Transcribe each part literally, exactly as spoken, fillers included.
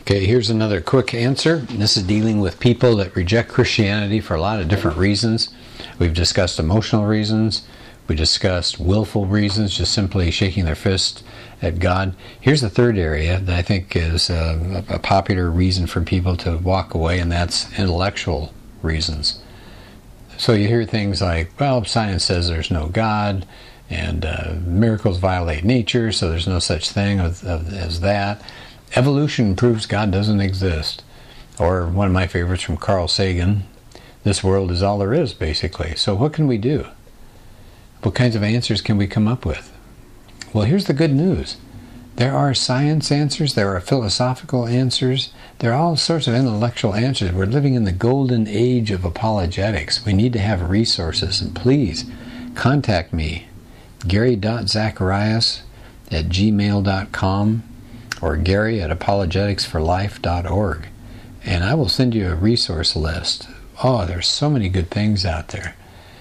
Okay, here's another quick answer. This is dealing with people that reject Christianity for a lot of different reasons. We've discussed emotional reasons. We discussed willful reasons, just simply shaking their fist at God. Here's the third area that I think is a, a popular reason for people to walk away, and that's intellectual reasons. So you hear things like, well, science says there's no God, and uh, miracles violate nature, so there's no such thing as, as that. Evolution proves God doesn't exist. Or one of my favorites from Carl Sagan, this world is all there is, basically. So what can we do? What kinds of answers can we come up with? Well, here's the good news. There are science answers, there are philosophical answers, there are all sorts of intellectual answers. We're living in the golden age of apologetics. We need to have resources, and please contact me, gary dot zacharias at gmail dot com or gary at apologetics for life dot org, and I will send you a resource list. Oh, there's so many good things out there.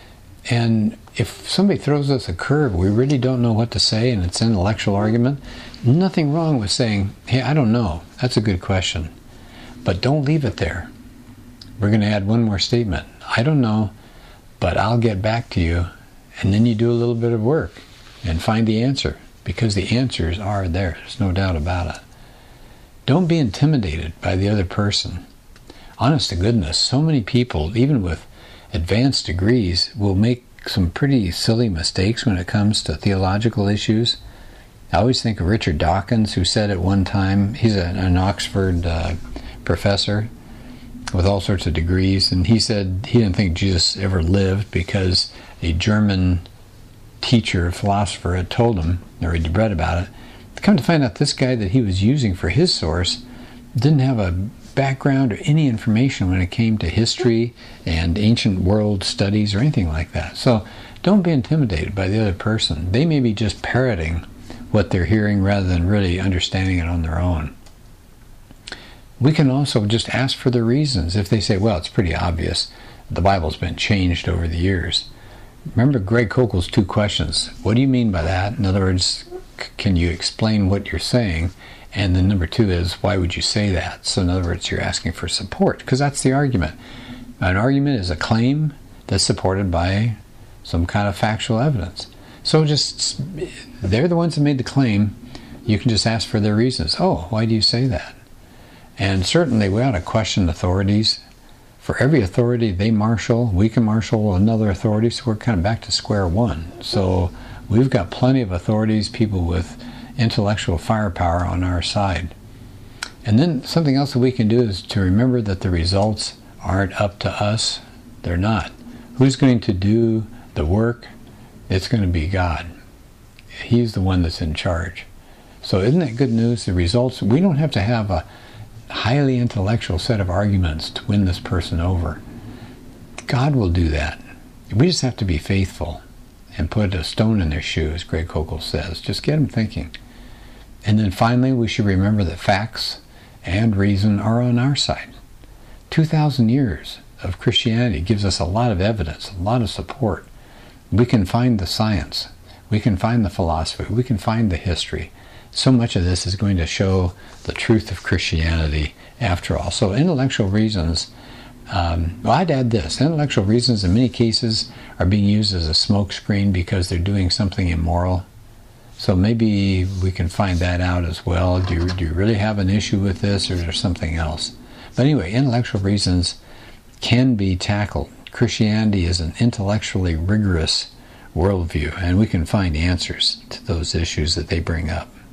And if somebody throws us a curve, we really don't know what to say, and it's an intellectual argument, nothing wrong with saying, hey, I don't know. That's a good question. But don't leave it there. We're going to add one more statement. I don't know, but I'll get back to you. And then you do a little bit of work and find the answer, because the answers are there. There's no doubt about it. Don't be intimidated by the other person. Honest to goodness, so many people, even with advanced degrees, will make some pretty silly mistakes when it comes to theological issues. I always think of Richard Dawkins, who said at one time, he's a, an Oxford uh, professor with all sorts of degrees, and he said he didn't think Jesus ever lived because a German teacher, philosopher, had told him, or he'd read about it. Come to find out, this guy that he was using for his source didn't have a background or any information when it came to history and ancient world studies or anything like that. So don't be intimidated by the other person. They may be just parroting what they're hearing rather than really understanding it on their own. We can also just ask for the reasons. If they say, well, it's pretty obvious, the Bible's been changed over the years. Remember Greg Koukl's two questions. What do you mean by that? In other words, c- can you explain what you're saying? And then number two is, why would you say that? So in other words, you're asking for support, because that's the argument. An argument is a claim that's supported by some kind of factual evidence. So just, they're the ones that made the claim. You can just ask for their reasons. Oh, why do you say that? And certainly we ought to question authorities. For every authority they marshal, we can marshal another authority, so we're kind of back to square one. So we've got plenty of authorities, people with intellectual firepower on our side. And then something else that we can do is to remember that the results aren't up to us. They're not. Who's going to do the work? It's going to be God. He's the one that's in charge. So isn't that good news? The results, we don't have to have a highly intellectual set of arguments to win this person over. God will do that. We just have to be faithful and put a stone in their shoe, as Greg Koukl says. Just get them thinking. And then finally, we should remember that facts and reason are on our side. two thousand years of Christianity gives us a lot of evidence, a lot of support. We can find the science. We can find the philosophy. We can find the history. So much of this is going to show the truth of Christianity after all. So intellectual reasons, um, well, I'd add this. Intellectual reasons in many cases are being used as a smokescreen because they're doing something immoral. So maybe we can find that out as well. Do you, do you really have an issue with this, or is there something else? But anyway, intellectual reasons can be tackled. Christianity is an intellectually rigorous worldview, and we can find answers to those issues that they bring up.